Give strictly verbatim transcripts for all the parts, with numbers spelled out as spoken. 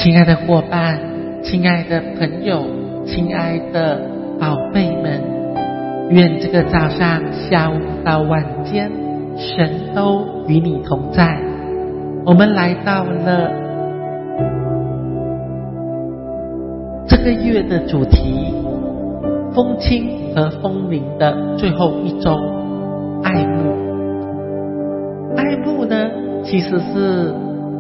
亲爱的伙伴，亲爱的朋友，亲爱的宝贝们，愿这个早上、下午到晚间，神都与你同在。我们来到了这个月的主题，风清和风明的最后一周，爱慕。爱慕呢，其实是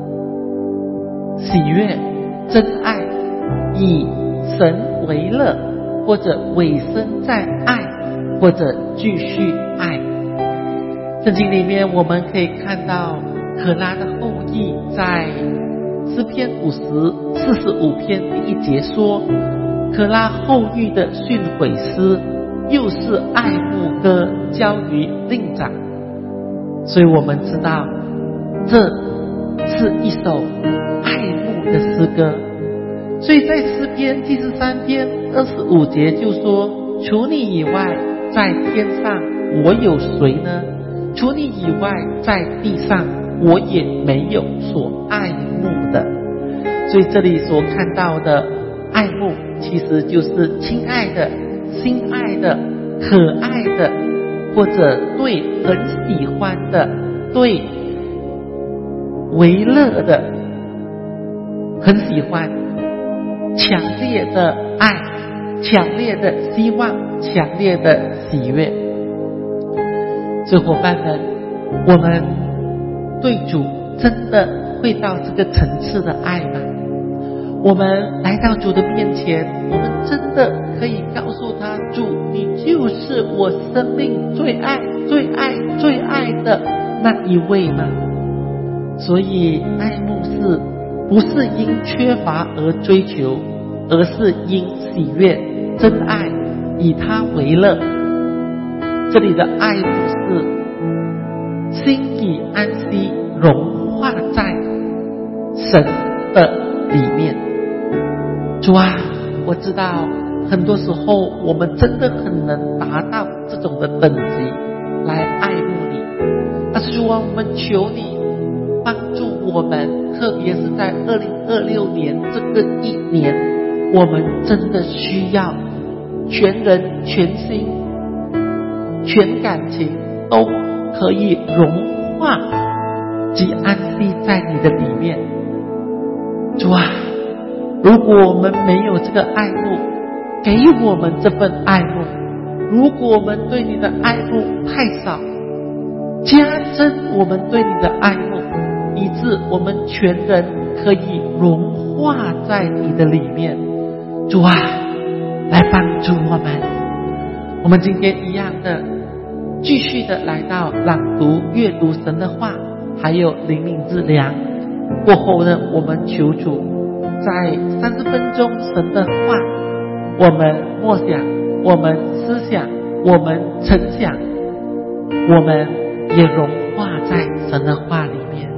喜悦、真爱，以神为乐，或者委身在爱，或者继续爱。圣经里面我们可以看到可拉的后裔在诗篇五十四十五篇第一节说，可拉后裔的训诲诗，又是爱慕歌，交于令长。所以我们知道这是一首爱慕的诗歌。所以在诗篇第十三篇二十五节就说，除你以外在天上我有谁呢？除你以外在地上我也没有所爱慕的。所以这里所看到的爱慕，其实就是亲爱的、心爱的、可爱的，或者对很喜欢的，对为乐的，很喜欢，强烈的爱，强烈的希望，强烈的喜悦。所以伙伴们，我们对主真的会到这个层次的爱吗？我们来到主的面前，我们真的可以告诉他，主，你就是我生命最爱最爱最爱的那一位吗？所以爱慕是不是因缺乏而追求，而是因喜悦真爱，以他为乐。这里的爱慕是心已安息，融化在神的里面。主啊，我知道很多时候我们真的很能达到这种的等级来爱慕你，但是主啊，我们求你帮助我们，特别是在二零二六年这个一年，我们真的需要全人全心全感情都可以融化及安息在你的里面。主啊，如果我们没有这个爱慕，给我们这份爱慕。如果我们对你的爱慕太少，加增我们对你的爱慕，以致我们全人可以融化在你的里面。主啊，来帮助我们。我们今天一样的继续的来到朗读阅读神的话，还有灵命之粮。过后呢，我们求主在三十分钟神的话，我们默想，我们思想，我们成想，我们也融化在神的话里面。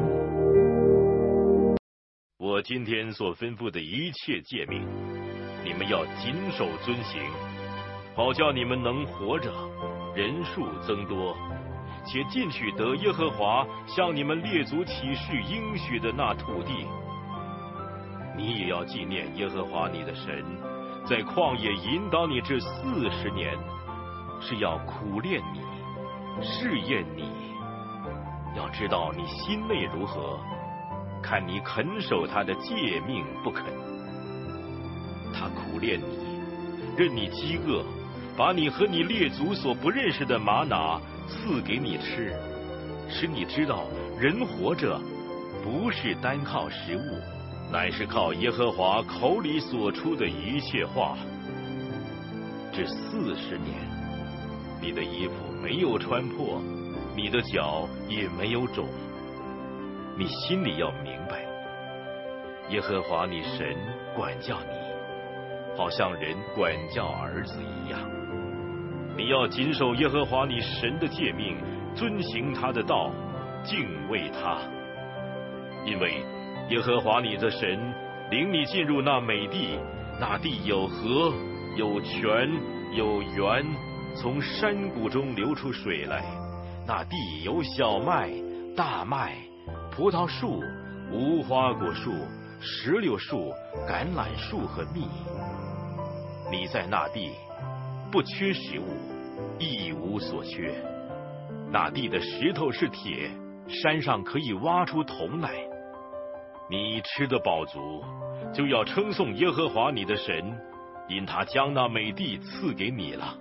我今天所吩咐的一切诫命，你们要谨守遵行，好叫你们能活着，人数增多，且进去得耶和华向你们列祖起誓应许的那土地。你也要纪念耶和华你的神，在旷野引导你这四十年，是要苦练你，试验你，要知道你心内如何，看你肯守他的诫命不肯。他苦练你，任你饥饿，把你和你列祖所不认识的玛拿赐给你吃，使你知道人活着不是单靠食物，乃是靠耶和华口里所出的一切话。这四十年，你的衣服没有穿破，你的脚也没有肿。你心里要明白，耶和华你神管教你，好像人管教儿子一样。你要谨守耶和华你神的诫命，遵行他的道，敬畏他。因为耶和华你的神领你进入那美地，那地有河，有泉，有源，从山谷中流出水来。那地有小麦、大麦、葡萄树、无花果树、 石榴树、橄榄树和蜜。你在那地不缺食物，一无所缺。那地的石头是铁，山上可以挖出铜来。你吃得饱足，就要称颂耶和华你的神，因他将那美地赐给你了。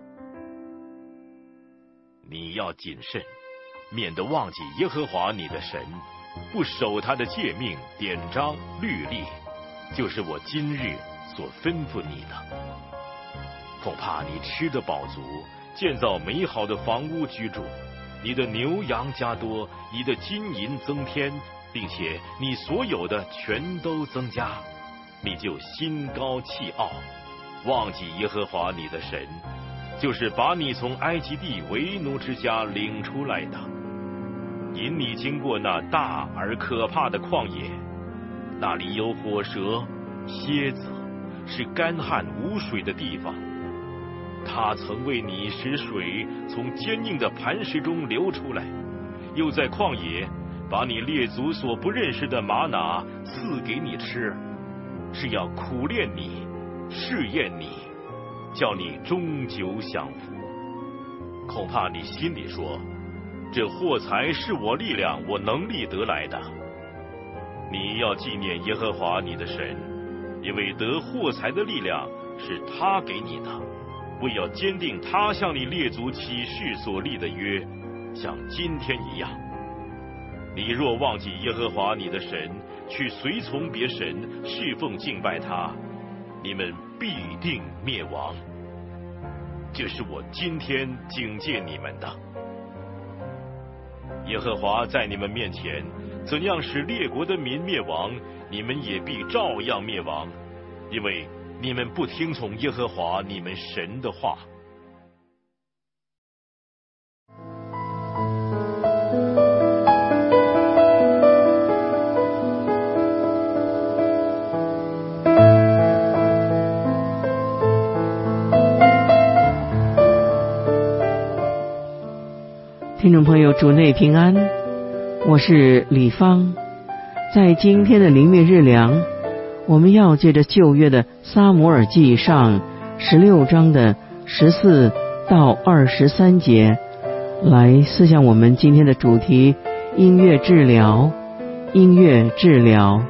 你要谨慎，免得忘记耶和华你的神，不守他的诫命、典章、律例，就是我今日所吩咐你的。恐怕你吃得饱足，建造美好的房屋居住，你的牛羊加多，你的金银增添，并且你所有的全都增加，你就心高气傲，忘记耶和华你的神，就是把你从埃及地为奴之家领出来的，引你经过那大而可怕的旷野，那里有火蛇、蝎子，是干旱无水的地方。他曾为你使水从坚硬的磐石中流出来，又在旷野把你列祖所不认识的玛拿赐给你吃，是要苦练你，试验你，叫你终久享福。恐怕你心里说，这货财是我力量、我能力得来的。你要纪念耶和华你的神，因为得货财的力量是他给你的，为要坚定他向你列祖起誓所立的约，像今天一样。你若忘记耶和华你的神，去随从别神，侍奉敬拜他，你们必定灭亡。这是我今天警戒你们的。耶和华在你们面前怎样使列国的民灭亡，你们也必照样灭亡，因为你们不听从耶和华你们神的话。 听众朋友，主内平安，我是李芳。在今天的灵命日粮，我们要借着旧约的撒母耳记上十六章的十四到二十三节，来思想我们今天的主题：音乐治疗。音乐治疗。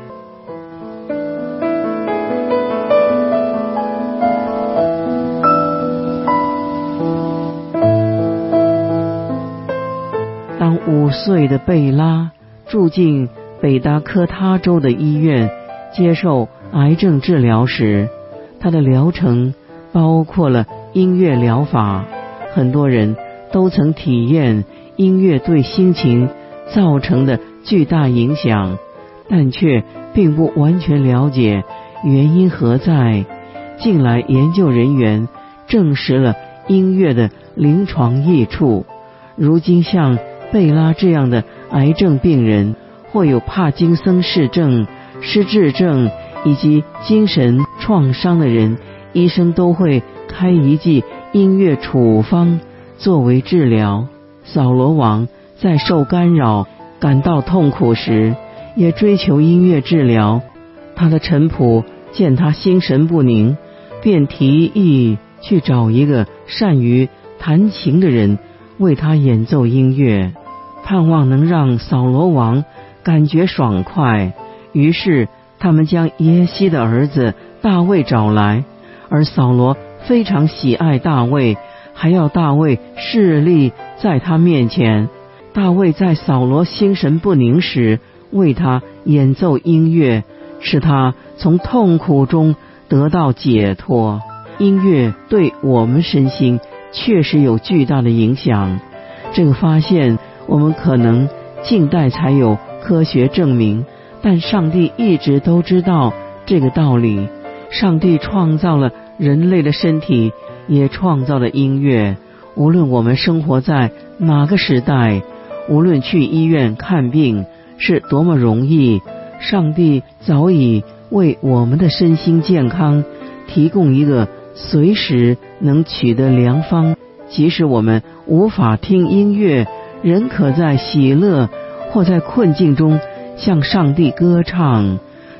当五岁的贝拉住进北达科他州的医院接受癌症治疗时，他的疗程包括了音乐疗法。很多人都曾体验音乐对心情造成的巨大影响，但却并不完全了解原因何在。近来研究人员证实了音乐的临床益处。如今像贝拉这样的癌症病人，或有帕金森氏症、失智症以及精神创伤的人，医生都会开一剂音乐处方作为治疗。扫罗王在受干扰、感到痛苦时，也追求音乐治疗。他的臣仆见他心神不宁，便提议去找一个善于弹琴的人为他演奏音乐，盼望能让扫罗王感觉爽快。于是他们将耶西的儿子大卫找来，而扫罗非常喜爱大卫，还要大卫侍立在他面前。大卫在扫罗心神不宁时为他演奏音乐，使他从痛苦中得到解脱。音乐对我们身心确实有巨大的影响。这个发现我们可能近代才有科学证明，但上帝一直都知道这个道理。上帝创造了人类的身体，也创造了音乐。无论我们生活在哪个时代，无论去医院看病是多么容易，上帝早已为我们的身心健康提供一个随时能取得良方。即使我们无法听音乐，仍可在喜乐或在困境中向上帝歌唱。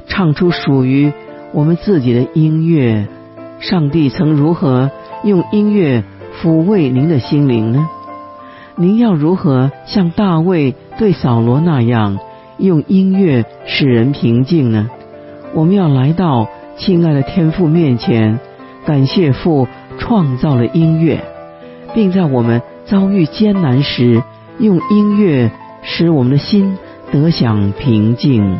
唱出属于我们自己的音乐。上帝曾如何用音乐抚慰您的心灵呢？您要如何像大卫对扫罗那样用音乐使人平静呢？我们要来到亲爱的天父面前，感谢父创造了音乐，并在我们遭遇艰难时，用音乐使我们的心得享平静。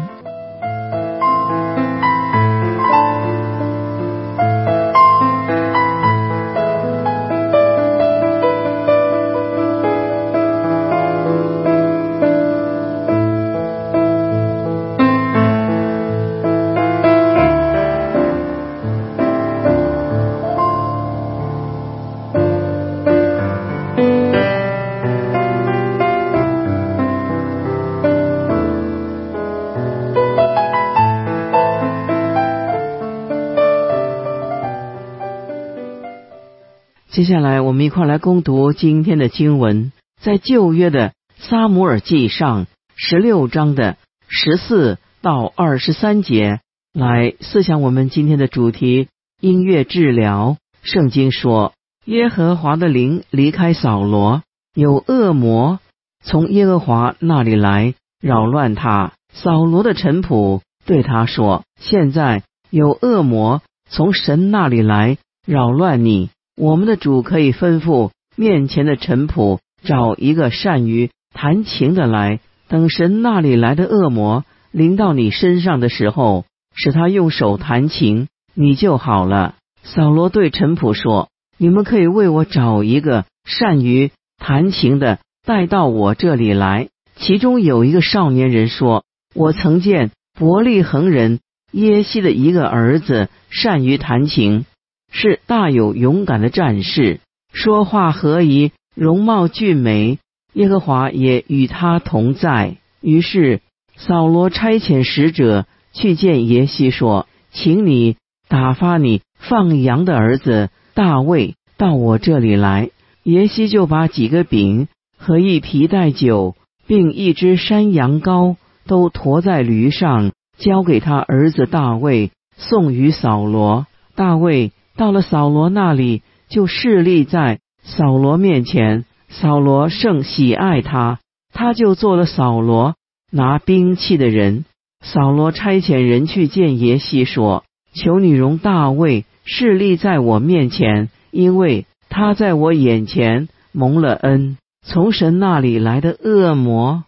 接下来我们一块来攻读今天的经文，在旧约的撒母耳记上十六章的十四到二十三节，来思想我们今天的主题：音乐治疗。圣经说，耶和华的灵离开扫罗，有恶魔从耶和华那里来扰乱他。扫罗的臣仆对他说，现在有恶魔从神那里来扰乱你，我们的主可以吩咐面前的臣仆找一个善于弹琴的来，等神那里来的恶魔临到你身上的时候，使他用手弹琴，你就好了。扫罗对臣仆说，你们可以为我找一个善于弹琴的带到我这里来。其中有一个少年人说，我曾见伯利恒人耶西的一个儿子善于弹琴，是大有勇敢的战士，说话合宜，容貌俊美，耶和华也与他同在。于是扫罗差遣使者去见耶西，说，请你打发你放羊的儿子大卫到我这里来。耶西就把几个饼和一皮带酒并一只山羊羔都驮在驴上，交给他儿子大卫，送与扫罗。大卫到了扫罗那里，就侍立在扫罗面前。扫罗甚喜爱他，他就做了扫罗拿兵器的人。扫罗差遣人去见耶西，说，求你容大卫侍立在我面前，因为他在我眼前蒙了恩。从神那里来的恶魔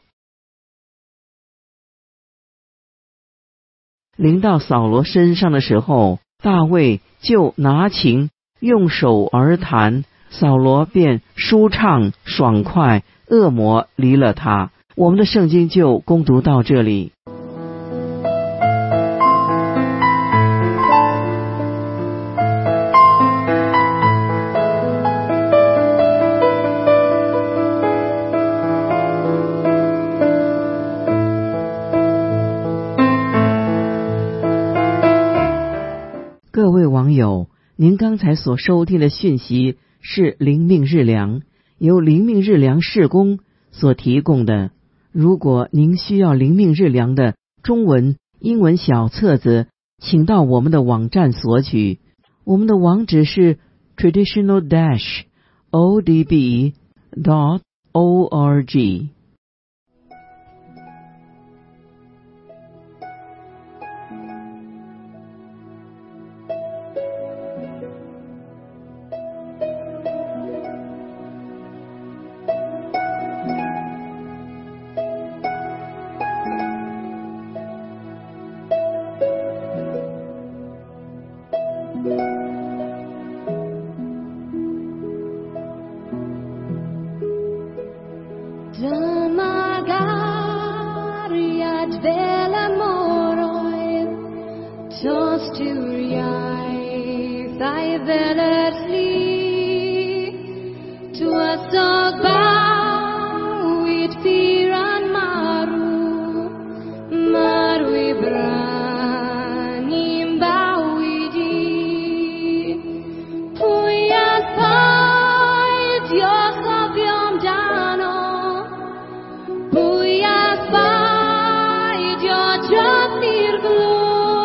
临到扫罗身上的时候，大卫就拿琴用手而弹，扫罗便舒畅爽快，恶魔离了他。我们的圣经就攻读到这里。各位网友，您刚才所收听的讯息是灵命日粮，由灵命日粮事工所提供的。如果您需要灵命日粮的中文、英文小册子，请到我们的网站索取。我们的网址是 traditional dash o d b dot org。 Just need glory.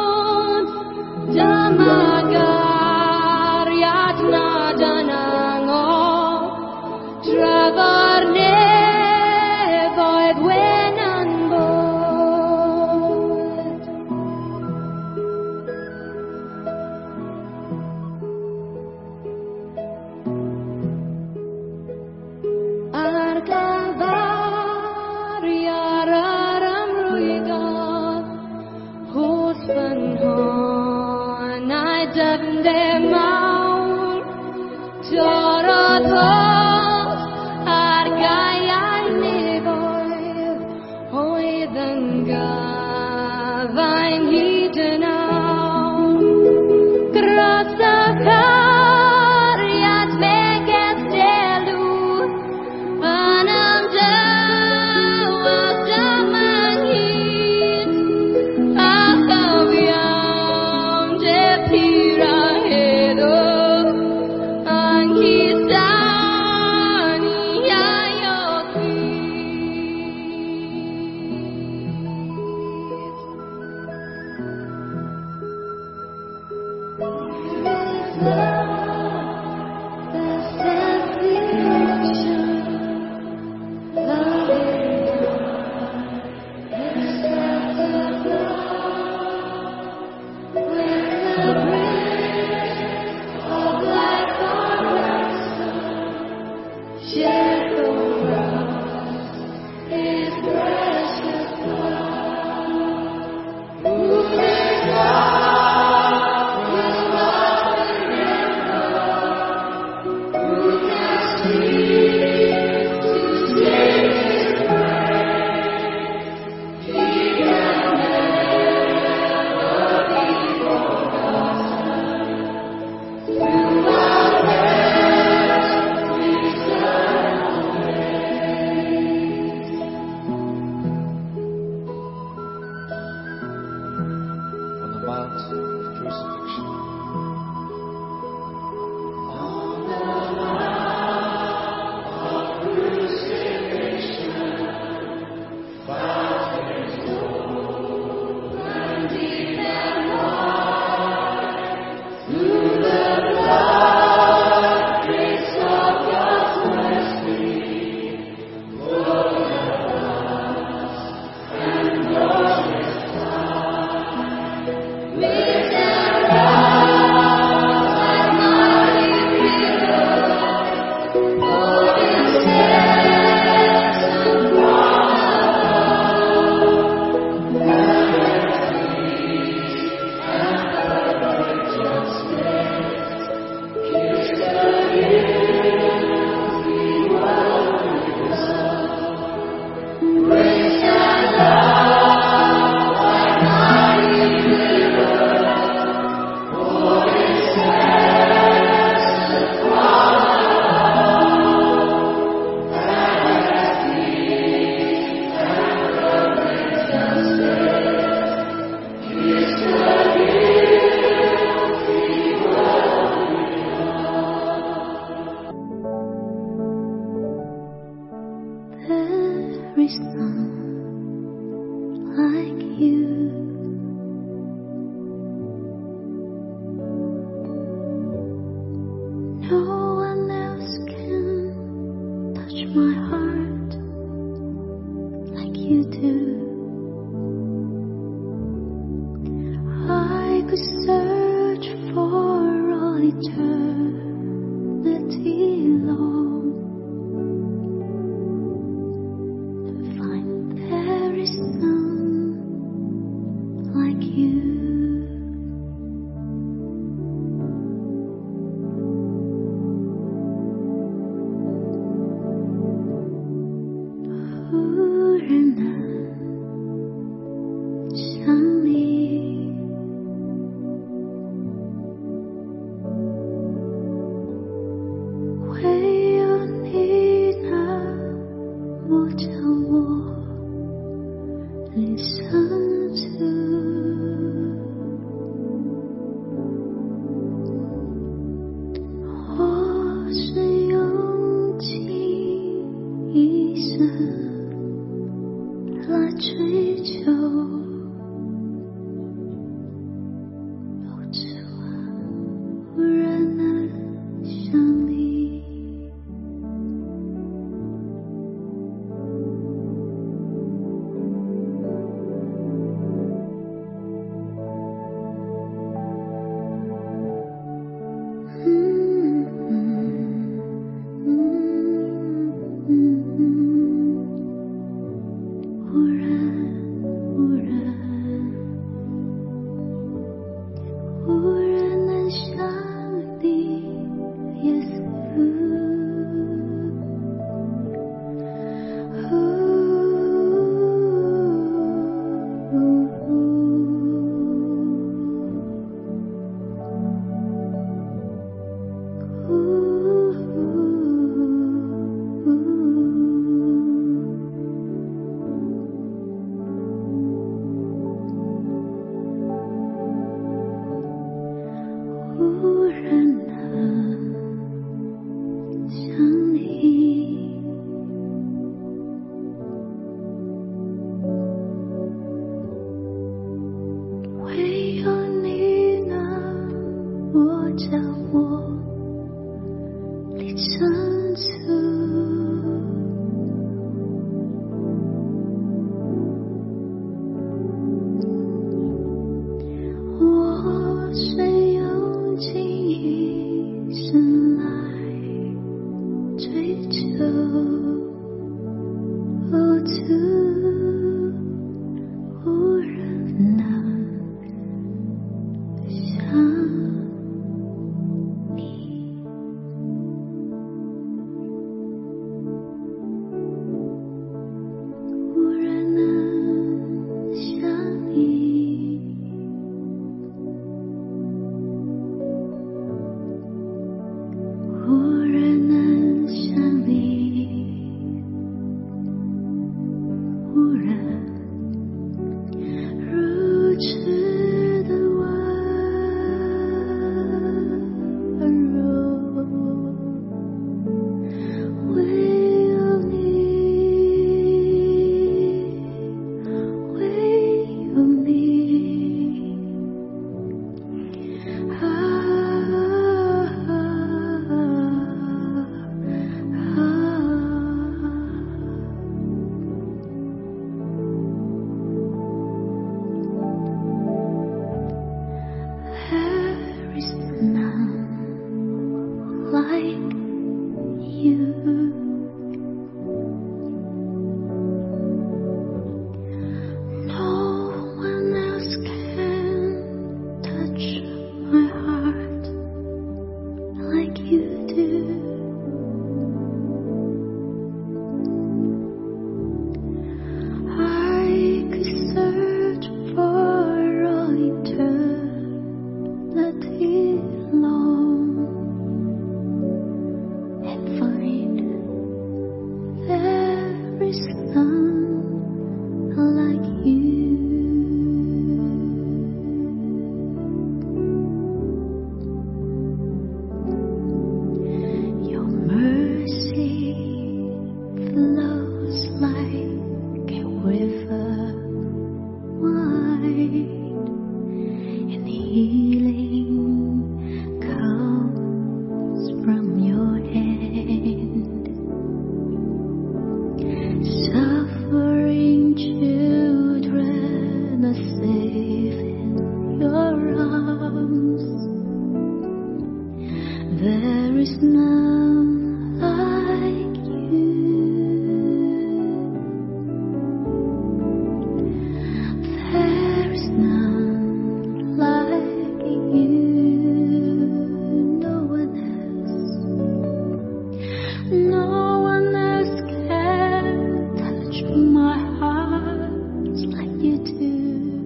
you do.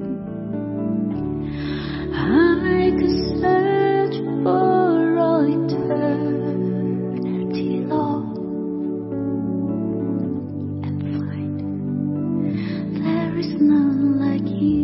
I could search for all eternity, Lord, and find there is none like you.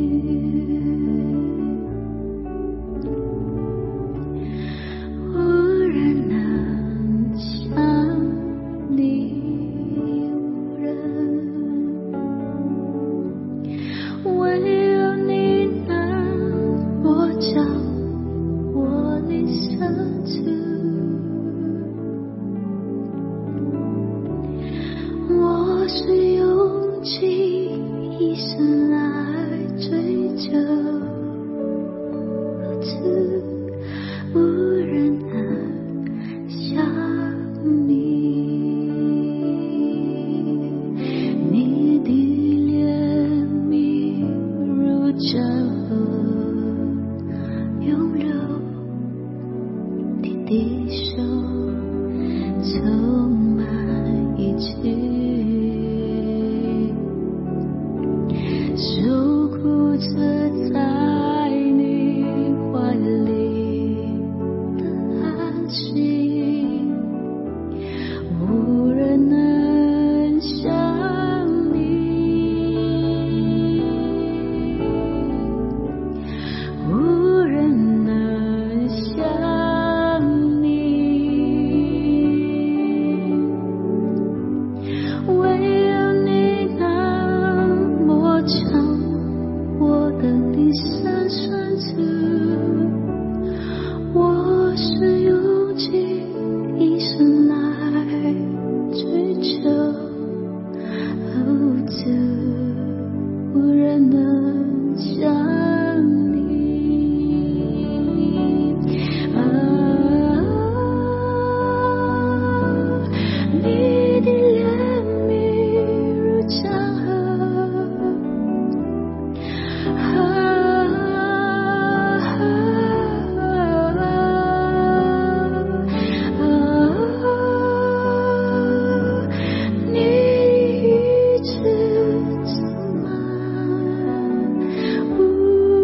Ooh.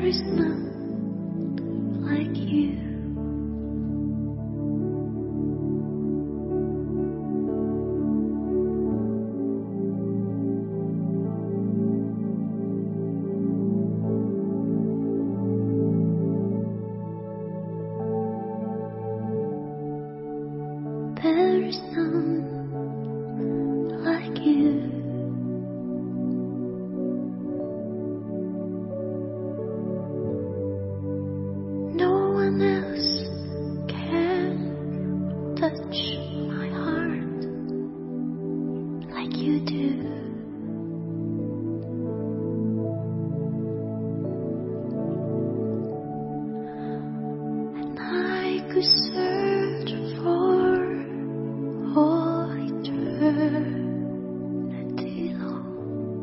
is none like you. There is none like you. No one else can touch my heart like you do. And I could search for all eternity long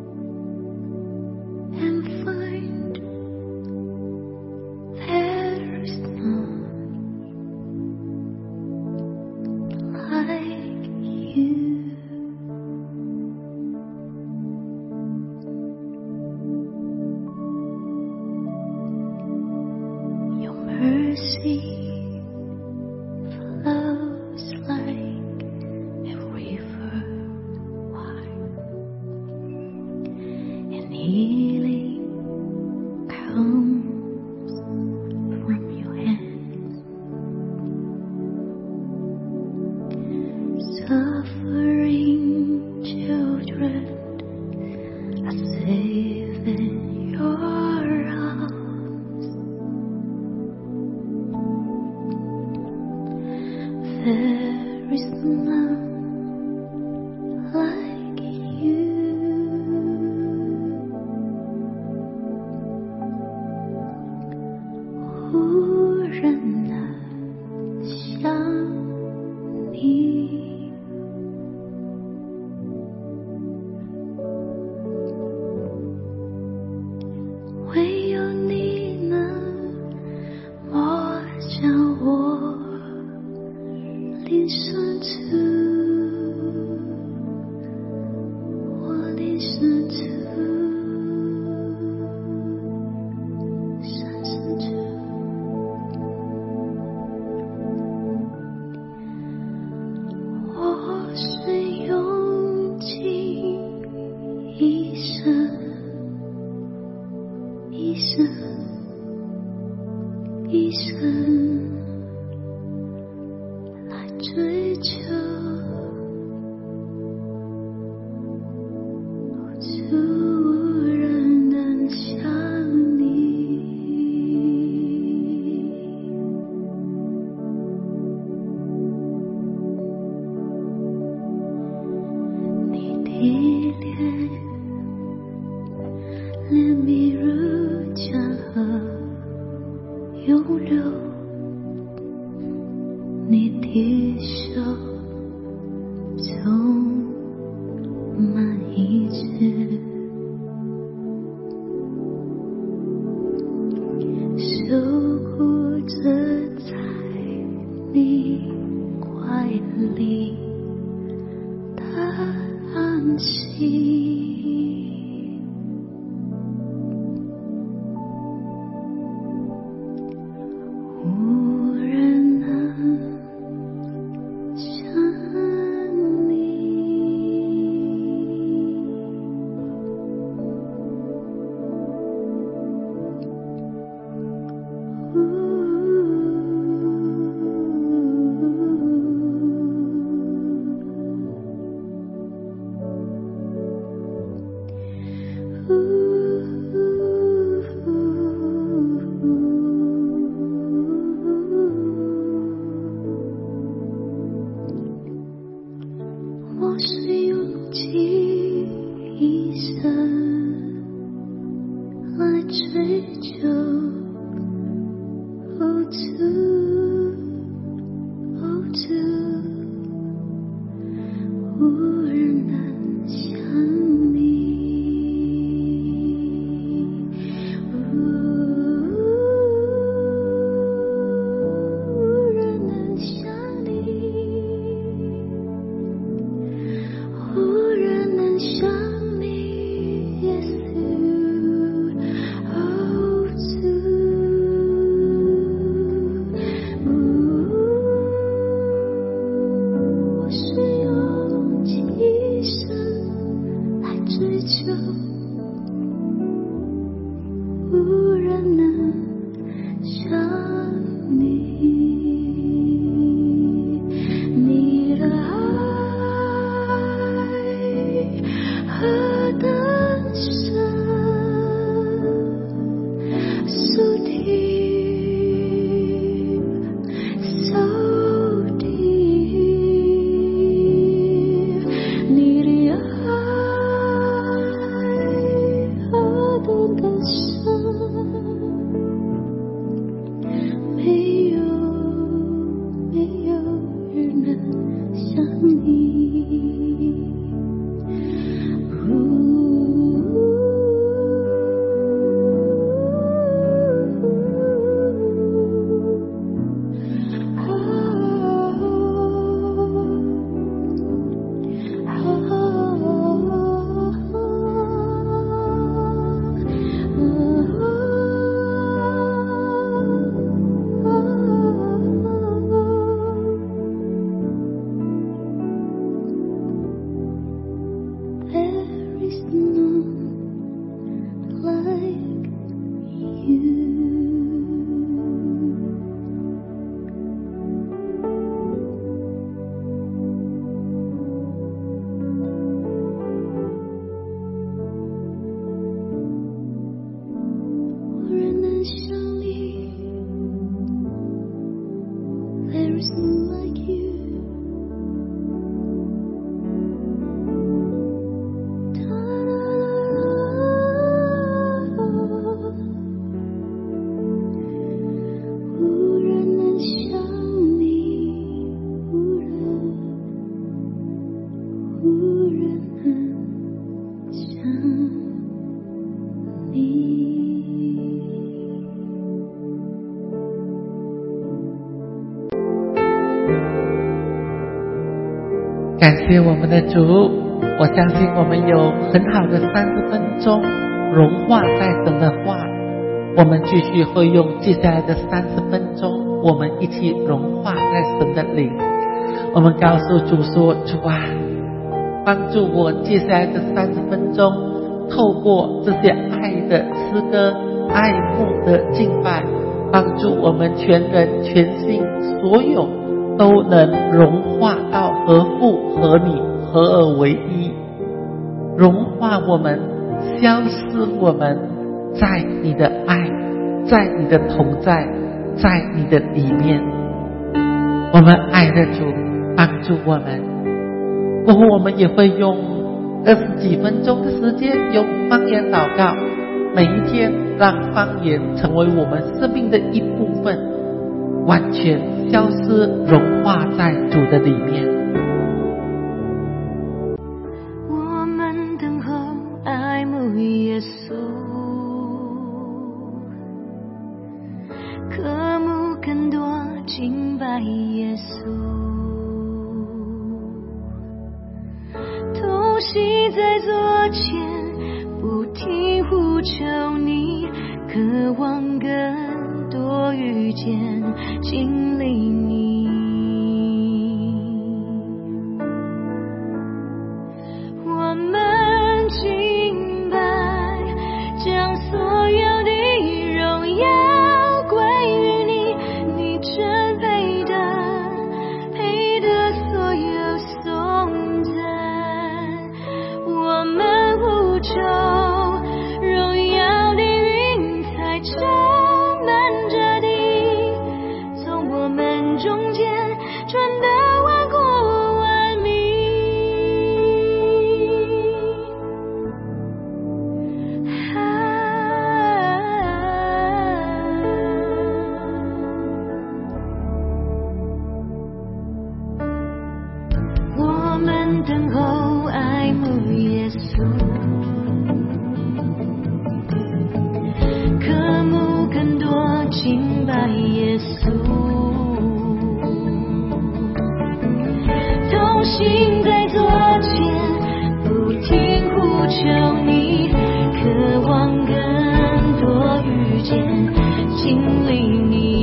and find there is none like you. Your mercy flows like a river wide, and healing comes from your hands. Suffering children are safe in your arms. There is none like you.无人能像你，唯有你能摸向我灵深处，我灵深处，深深处。我是用尽一生，一生，一生来追求，只无人能像你。你的脸怜悯如江河涌流，你的手充满医治，守护着在你怀里的安息。无感谢我们的主，我相信我们有很好的三十分钟融化在神的话，我们继续会用接下来的三十分钟，我们一起融化在神的灵。我们告诉主说，主啊，帮助我接下来的三十分钟，透过这些爱的诗歌、爱慕的敬拜，帮助我们全人全心所有都能融化到合父合你合而为一，融化我们，消失我们，在你的爱，在你的同在，在你的里面。我们爱的主帮助我们，过后我们也会用二十几分钟的时间用方言祷告，每一天让方言成为我们生命的一部分，完全消失融化在主的里面。 我们等候爱慕耶稣，渴慕更多敬拜耶稣，痛惜在左前，不停呼求你，渴望更多遇见经历你。我们敬拜，将所有的荣耀归于你，你真配得，配得所有颂赞。我们呼求，荣耀的云彩充满着地，从我们中间传得万国万民。我们等候爱慕耶稣，渴慕更多敬拜耶稣，同行在左前，不停呼求你，渴望更多遇见经历你。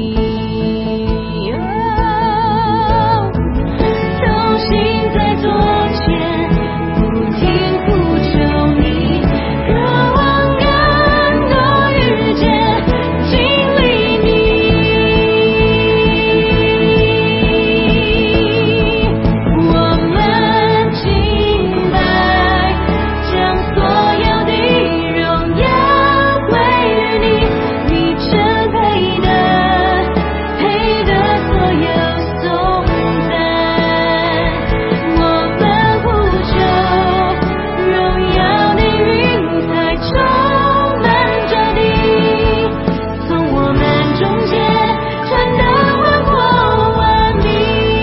哦，同行在左前，不停呼求你，渴望更多遇见经历你。我们敬拜，将所有的荣耀归于你，你真配得，配得所有颂赞。我们呼求，荣耀的云彩充满着地，从我们中间传得万国万民。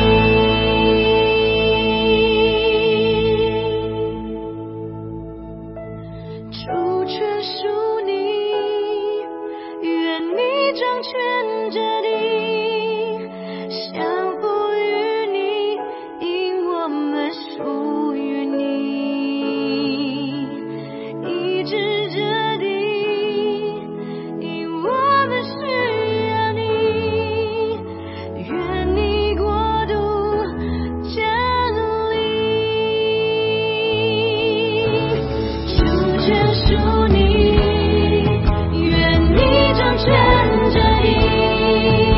主权属你，愿你掌权着地，降服于你，因我们属于你，医治着地，因我们需要你，愿你国度降临。主权属你，愿你掌权着地，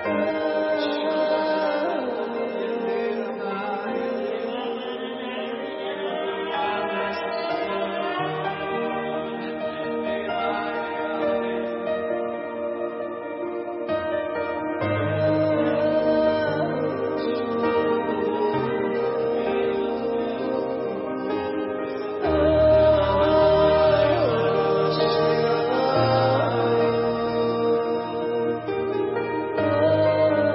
哦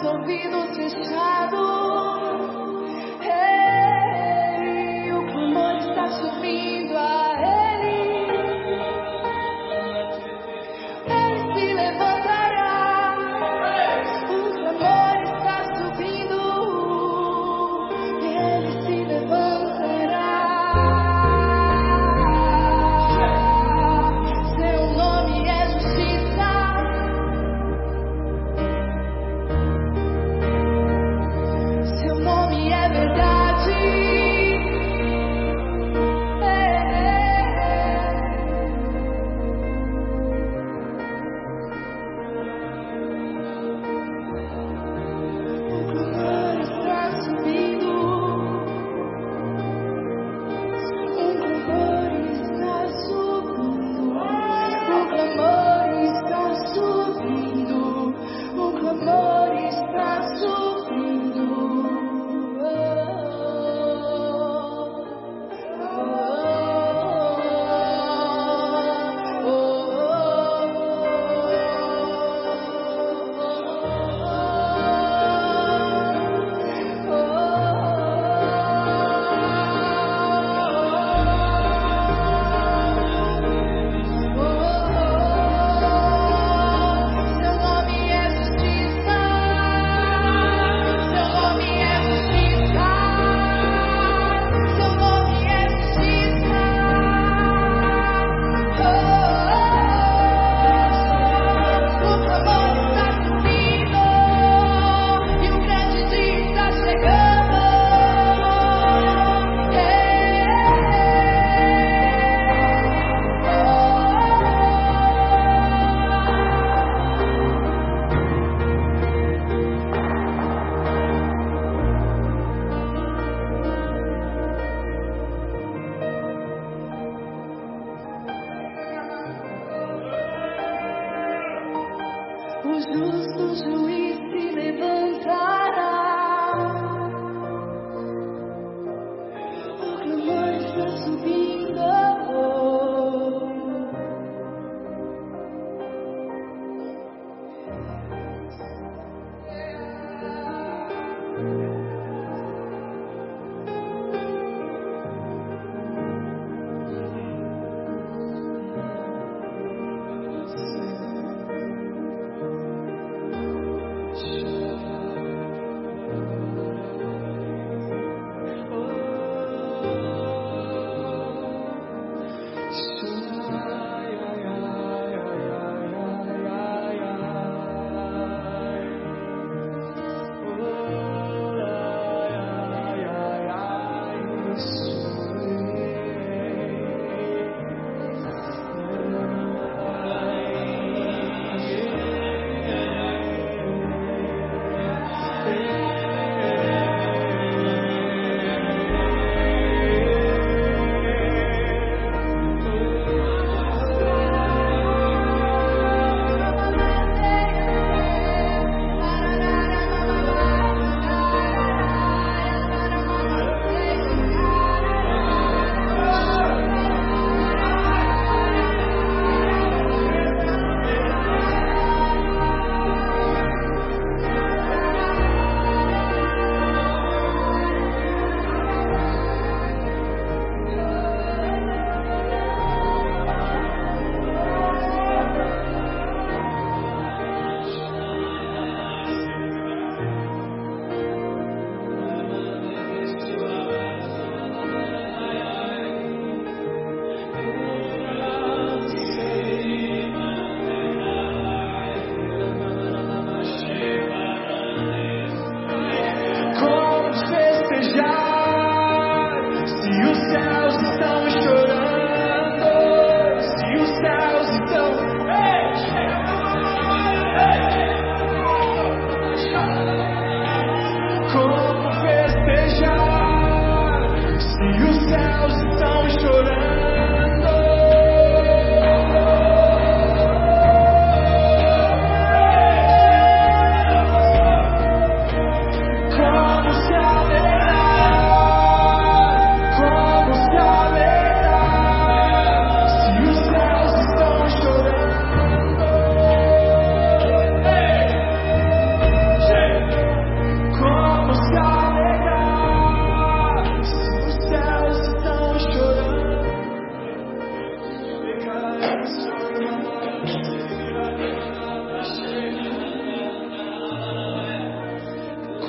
ouvidos fechados. Ei, o clamor está subindo a Ele. Ele se levantará. O clamor está subindo. Ele se levantará. Seu nome é justiça. Seu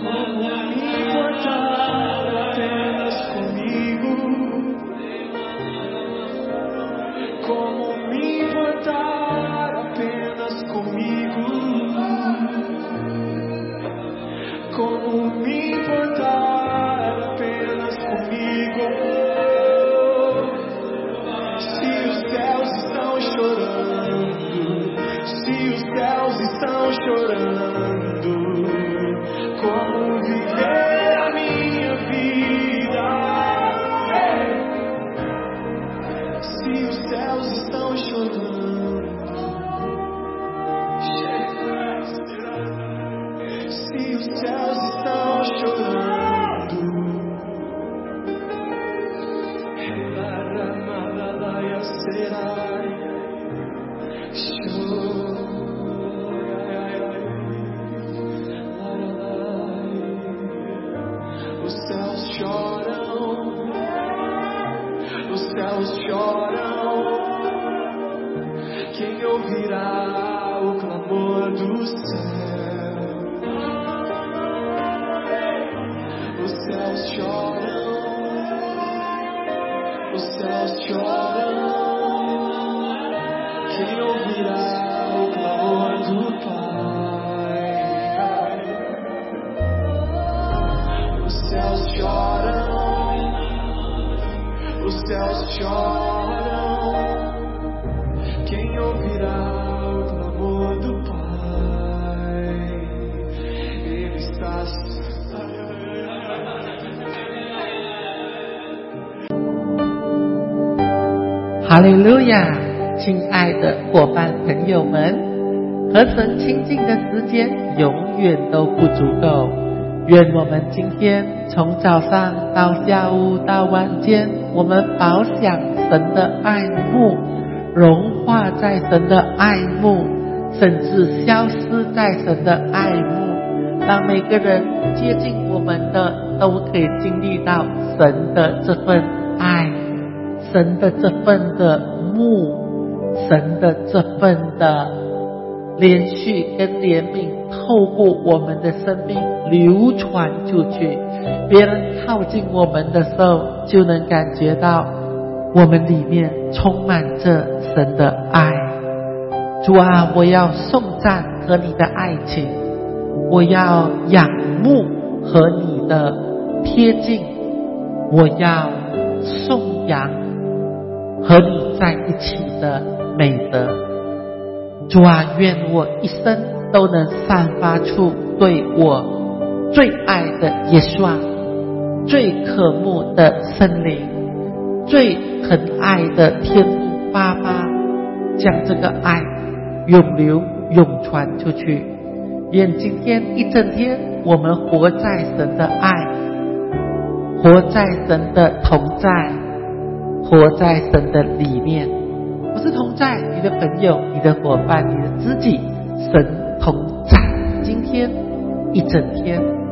哈利路亚！亲爱的伙伴朋友们，和神亲近的时间永远都不足够。愿我们今天从早上到下午到晚间，我们饱享神的爱慕，融化在神的爱慕，甚至消失在神的爱慕，让每个人接近我们的都可以经历到神的这份爱，神的这份的慕，神的这份的连续跟怜悯透过我们的生命流传出去，别人靠近我们的时候就能感觉到我们里面充满着神的爱。主啊，我要颂赞和你的爱情，我要仰慕和你的贴近，我要颂扬和你在一起的美德。主啊，愿我一生都能散发出对我最爱的耶稣啊，最渴慕的圣灵，最疼爱的天父爸爸，将这个爱永流永传出去。愿今天一整天我们活在神的爱，活在神的同在，活在神的里面。不是同在你的朋友，你的伙伴，你的知己，神同在今天一整天